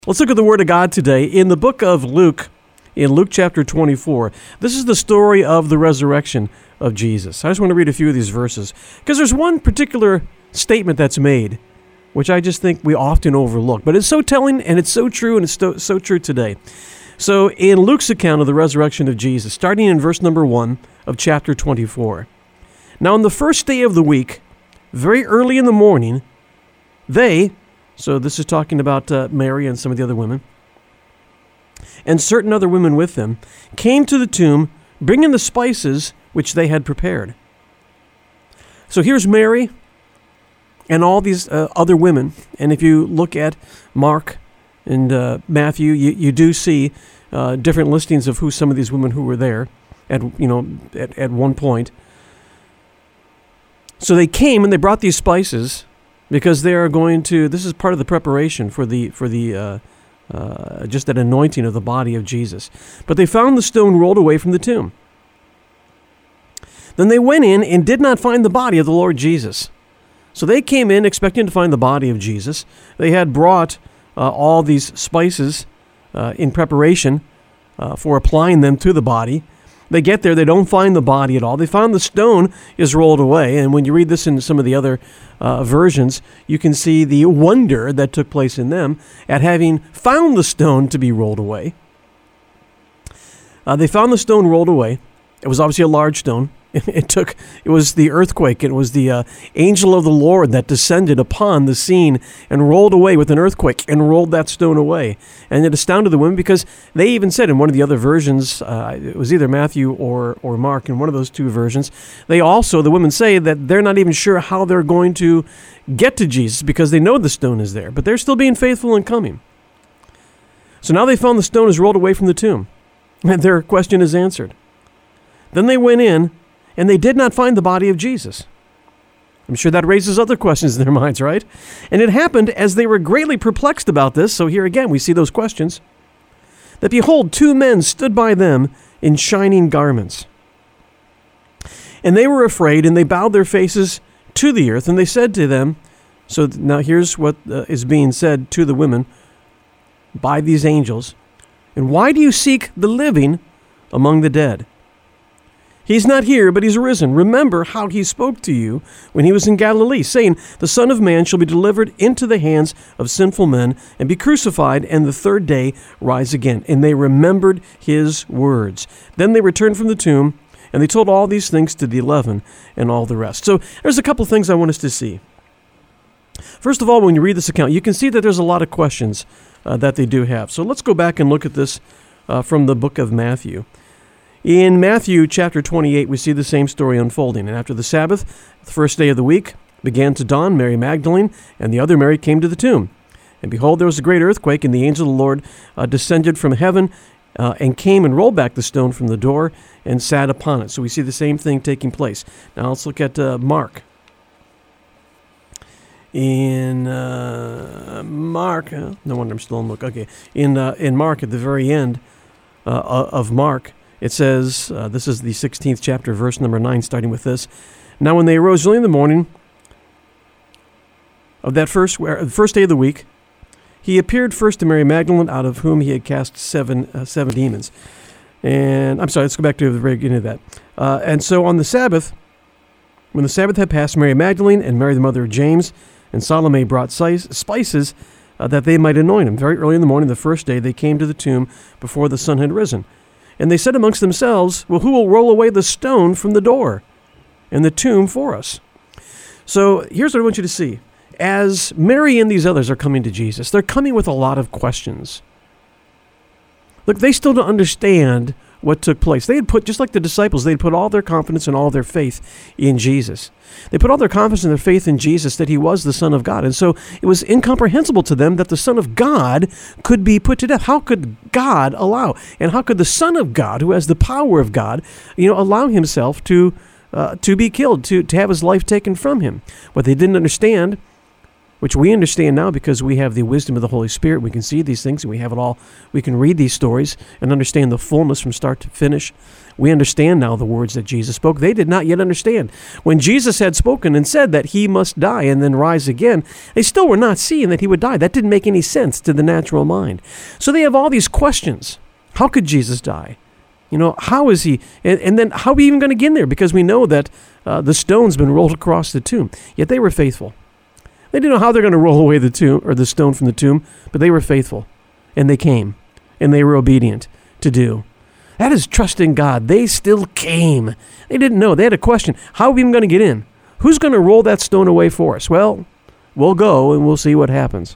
Let's look at the Word of God today in the book of Luke, in Luke chapter 24. This is the story of the resurrection of Jesus. I just want to read a few of these verses because there's one particular statement that's made, which I just think we often overlook. But it's so telling, and it's so true, and it's so true today. So in Luke's account of the resurrection of Jesus, starting in verse number 1 of chapter 24. Now on the first day of the week, very early in the morning, so this is talking about Mary and some of the other women, and certain other women with them, came to the tomb, bringing the spices which they had prepared. So here's Mary and all these other women, and if you look at Mark and Matthew, you do see different listings of who some of these women who were there at one point. So they came and they brought these spices, because they are going to, this is part of the preparation for the just that anointing of the body of Jesus. But they found the stone rolled away from the tomb. Then they went in and did not find the body of the Lord Jesus. So they came in expecting to find the body of Jesus. They had brought all these spices in preparation for applying them to the body. They get there, they don't find the body at all. They found the stone is rolled away. And when you read this in some of the other versions, you can see the wonder that took place in them at having found the stone to be rolled away. They found the stone rolled away. It was obviously a large stone. It was the earthquake. It was the angel of the Lord that descended upon the scene and rolled away with an earthquake and rolled that stone away. And it astounded the women because they even said in one of the other versions, it was either Matthew or Mark, in one of those two versions, the women say that they're not even sure how they're going to get to Jesus because they know the stone is there, but they're still being faithful and coming. So now they found the stone is rolled away from the tomb, and their question is answered. Then they went in, and they did not find the body of Jesus. I'm sure that raises other questions in their minds, right? And it happened as they were greatly perplexed about this, so here again we see those questions, that behold, two men stood by them in shining garments. And they were afraid, and they bowed their faces to the earth, and they said to them, so now here's what is being said to the women by these angels, and why do you seek the living among the dead? He's not here, but he's risen. Remember how he spoke to you when he was in Galilee, saying, the Son of Man shall be delivered into the hands of sinful men and be crucified, and the third day rise again. And they remembered his words. Then they returned from the tomb, and they told all these things to the 11 and all the rest. So there's a couple things I want us to see. First of all, when you read this account, you can see that there's a lot of questions that they do have. So let's go back and look at this from the book of Matthew. In Matthew chapter 28, we see the same story unfolding. And after the Sabbath, the first day of the week, began to dawn, Mary Magdalene and the other Mary came to the tomb. And behold, there was a great earthquake, and the angel of the Lord descended from heaven and came and rolled back the stone from the door and sat upon it. So we see the same thing taking place. Now let's look at Mark. In Mark, no wonder I'm still in Luke. Okay, in Mark, at the very end of Mark, it says, this is the 16th chapter, verse number 9, starting with this. Now when they arose early in the morning of that first day of the week, he appeared first to Mary Magdalene, out of whom he had cast seven demons. And I'm sorry, let's go back to the very beginning of that. And so on the Sabbath, when the Sabbath had passed, Mary Magdalene and Mary the mother of James and Salome brought spices that they might anoint him. Very early in the morning, the first day, they came to the tomb before the sun had risen. And they said amongst themselves, well, who will roll away the stone from the door and the tomb for us? So here's what I want you to see. As Mary and these others are coming to Jesus, they're coming with a lot of questions. Look, they still don't understand what took place. They had put, just like the disciples, they had put all their confidence and all their faith in Jesus. They put all their confidence and their faith in Jesus, that he was the Son of God. And so it was incomprehensible to them that the Son of God could be put to death. How could God allow? And how could the Son of God, who has the power of God, allow himself to be killed, to have his life taken from him? What they didn't understand which we understand now because we have the wisdom of the Holy Spirit. We can see these things, and we have it all. We can read these stories and understand the fullness from start to finish. We understand now the words that Jesus spoke. They did not yet understand. When Jesus had spoken and said that he must die and then rise again, they still were not seeing that he would die. That didn't make any sense to the natural mind. So they have all these questions. How could Jesus die? How is he? And then how are we even going to get in there? Because we know that the stone's been rolled across the tomb. Yet they were faithful. They didn't know how they're going to roll away the tomb or the stone from the tomb, but they were faithful. And they came. And they were obedient to do. That is trusting God. They still came. They didn't know. They had a question. How are we even going to get in? Who's going to roll that stone away for us? Well, we'll go and we'll see what happens.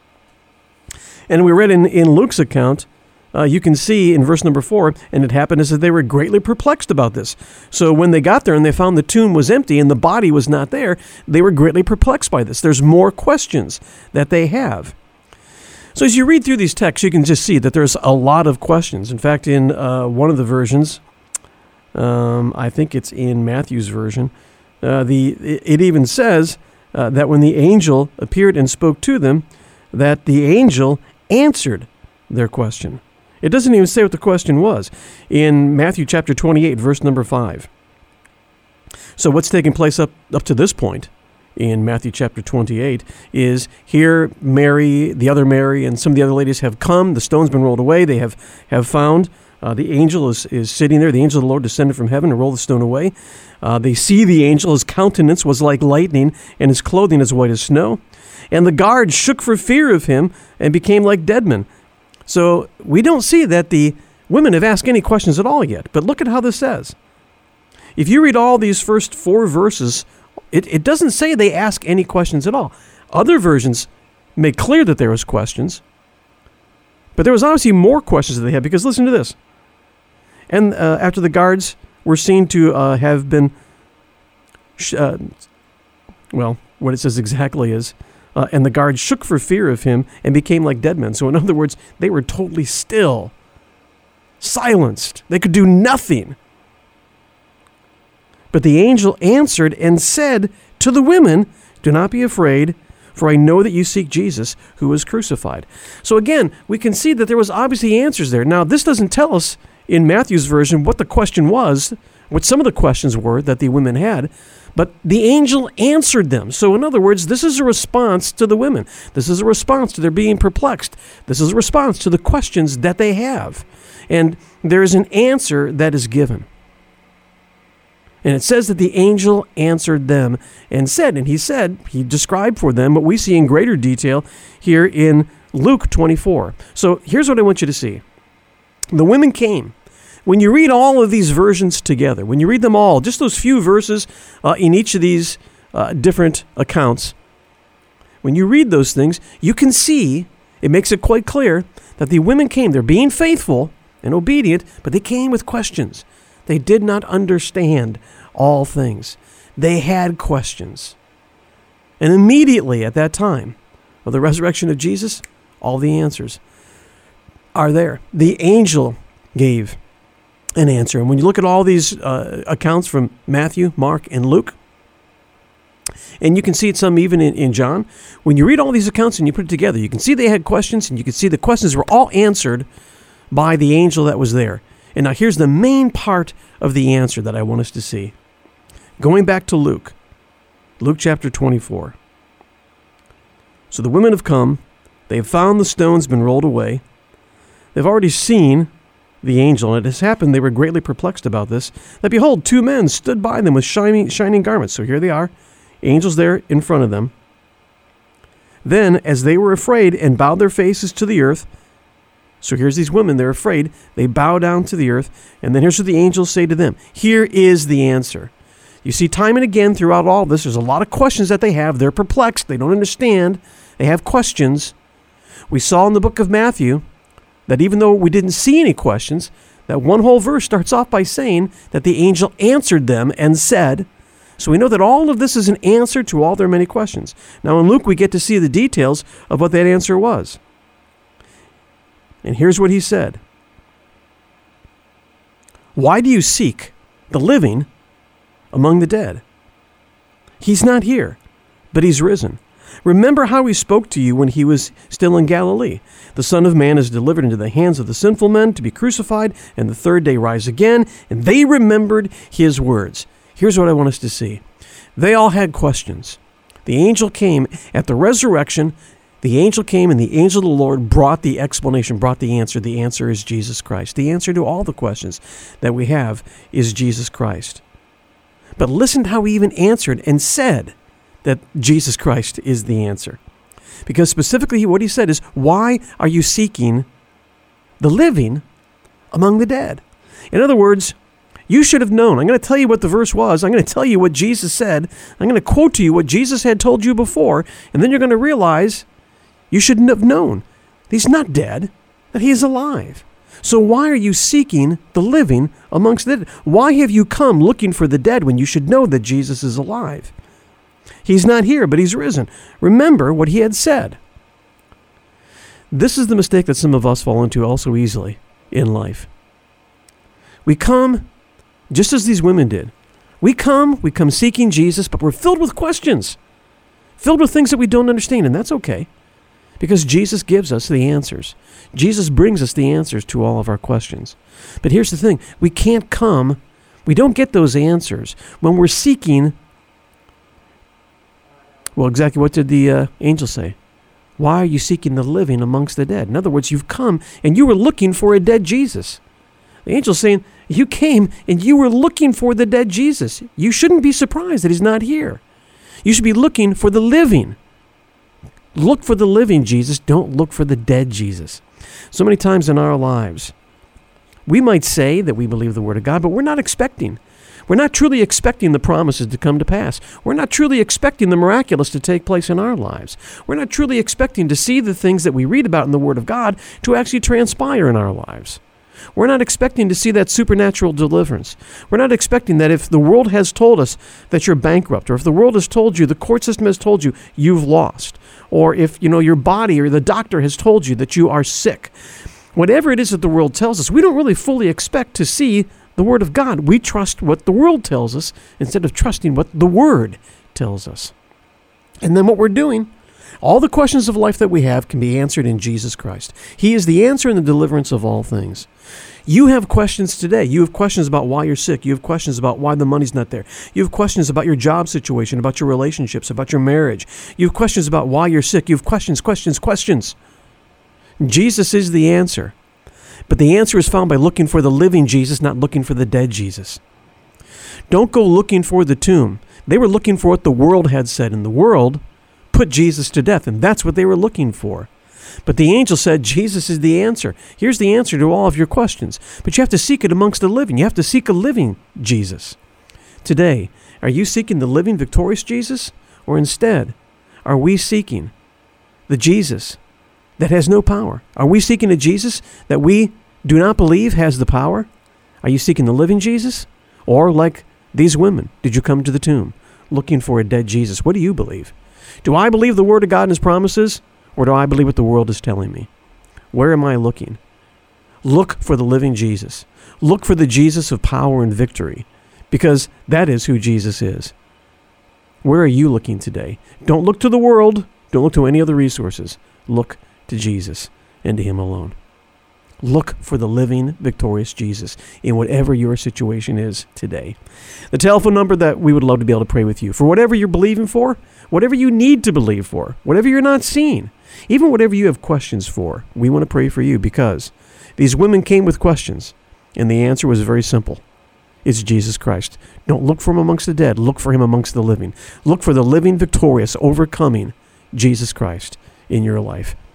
And we read in Luke's account, you can see in verse number 4, and it happened as that they were greatly perplexed about this. So when they got there and they found the tomb was empty and the body was not there, they were greatly perplexed by this. There's more questions that they have. So as you read through these texts, you can just see that there's a lot of questions. In fact, in one of the versions, I think it's in Matthew's version, it even says that when the angel appeared and spoke to them, that the angel answered their question. It doesn't even say what the question was in Matthew chapter 28, verse number 5. So what's taking place up to this point in Matthew chapter 28 is here Mary, the other Mary, and some of the other ladies have come. The stone's been rolled away. They have found the angel is sitting there. The angel of the Lord descended from heaven to roll the stone away. They see the angel. His countenance was like lightning, and his clothing as white as snow. And the guards shook for fear of him and became like dead men. So we don't see that the women have asked any questions at all yet. But look at how this says. If you read all these first 4 verses, it doesn't say they ask any questions at all. Other versions make clear that there was questions. But there was obviously more questions that they had, because listen to this. And after the guards were seen to have been, what it says exactly is, and the guards shook for fear of him and became like dead men. So in other words, they were totally still, silenced. They could do nothing. But the angel answered and said to the women, "Do not be afraid, for I know that you seek Jesus, who was crucified." So again, we can see that there was obviously answers there. Now, this doesn't tell us in Matthew's version what the question was, what some of the questions were that the women had, but the angel answered them. So in other words, this is a response to the women. This is a response to their being perplexed. This is a response to the questions that they have. And there is an answer that is given. And it says that the angel answered them and said, and he described for them what we see in greater detail here in Luke 24. So here's what I want you to see. The women came. When you read all of these versions together, when you read them all, just those few verses in each of these different accounts, when you read those things, you can see, it makes it quite clear that the women came. They're being faithful and obedient, but they came with questions. They did not understand all things. They had questions. And immediately at that time of the resurrection of Jesus, all the answers are there. The angel gave an answer. And when you look at all these accounts from Matthew, Mark, and Luke, and you can see it some even in John, when you read all these accounts and you put it together, you can see they had questions, and you can see the questions were all answered by the angel that was there. And now here's the main part of the answer that I want us to see. Going back to Luke chapter 24. So the women have come. They have found the stones been rolled away. They've already seen the angel, and it has happened, they were greatly perplexed about this, that behold, 2 men stood by them with shining garments. So here they are, angels there in front of them. Then, as they were afraid and bowed their faces to the earth, so here's these women, they're afraid, they bow down to the earth, and then here's what the angels say to them. Here is the answer. You see, time and again throughout all this, there's a lot of questions that they have. They're perplexed, they don't understand, they have questions. We saw in the book of Matthew that even though we didn't see any questions, that one whole verse starts off by saying that the angel answered them and said. So we know that all of this is an answer to all their many questions. Now in Luke, we get to see the details of what that answer was. And here's what he said. Why do you seek the living among the dead? He's not here, but he's risen. Remember how he spoke to you when he was still in Galilee. The Son of Man is delivered into the hands of the sinful men to be crucified, and the third day rise again. And they remembered his words. Here's what I want us to see. They all had questions. The angel came at the resurrection. The angel came, and the angel of the Lord brought the explanation, brought the answer. The answer is Jesus Christ. The answer to all the questions that we have is Jesus Christ. But listen to how he even answered and said that Jesus Christ is the answer. Because specifically what he said is, why are you seeking the living among the dead? In other words, you should have known. I'm going to tell you what the verse was. I'm going to tell you what Jesus said. I'm going to quote to you what Jesus had told you before. And then you're going to realize you shouldn't have known. He's not dead, that he is alive. So why are you seeking the living amongst the dead? Why have you come looking for the dead when you should know that Jesus is alive? He's not here, but he's risen. Remember what he had said. This is the mistake that some of us fall into also easily in life. We come just as these women did. We come seeking Jesus, but we're filled with questions, filled with things that we don't understand, and that's okay, because Jesus gives us the answers. Jesus brings us the answers to all of our questions. But here's the thing. We don't get those answers when we're seeking. Well, exactly what did the angel say? Why are you seeking the living amongst the dead? In other words, you've come and you were looking for a dead Jesus. The angel's saying, you came and you were looking for the dead Jesus. You shouldn't be surprised that he's not here. You should be looking for the living. Look for the living Jesus. Don't look for the dead Jesus. So many times in our lives, we might say that we believe the Word of God, but we're not expecting. We're not truly expecting the promises to come to pass. We're not truly expecting the miraculous to take place in our lives. We're not truly expecting to see the things that we read about in the Word of God to actually transpire in our lives. We're not expecting to see that supernatural deliverance. We're not expecting that if the world has told us that you're bankrupt, or if the world has told you, the court system has told you, you've lost, or if your body or the doctor has told you that you are sick. Whatever it is that the world tells us, we don't really fully expect to see the Word of God. We trust what the world tells us instead of trusting what the Word tells us. And then what we're doing, all the questions of life that we have can be answered in Jesus Christ. He is the answer and the deliverance of all things. You have questions today. You have questions about why you're sick. You have questions about why the money's not there. You have questions about your job situation, about your relationships, about your marriage. You have questions about why you're sick. You have questions. Jesus is the answer. But the answer is found by looking for the living Jesus, not looking for the dead Jesus. Don't go looking for the tomb. They were looking for what the world had said, and the world put Jesus to death, and that's what they were looking for. But the angel said, Jesus is the answer. Here's the answer to all of your questions. But you have to seek it amongst the living. You have to seek a living Jesus. Today, are you seeking the living, victorious Jesus? Or instead, are we seeking the Jesus that has no power? Are we seeking a Jesus that we do not believe has the power? Are you seeking the living Jesus? Or like these women, did you come to the tomb looking for a dead Jesus? What do you believe? Do I believe the Word of God and His promises? Or do I believe what the world is telling me? Where am I looking? Look for the living Jesus. Look for the Jesus of power and victory, because that is who Jesus is. Where are you looking today? Don't look to the world. Don't look to any other resources. Look to Jesus and to Him alone. Look for the living, victorious Jesus in whatever your situation is today. The telephone number that we would love to be able to pray with you for whatever you're believing for, whatever you need to believe for, whatever you're not seeing, even whatever you have questions for, we want to pray for you, because these women came with questions, and the answer was very simple. It's Jesus Christ. Don't look for Him amongst the dead. Look for Him amongst the living. Look for the living, victorious, overcoming Jesus Christ in your life.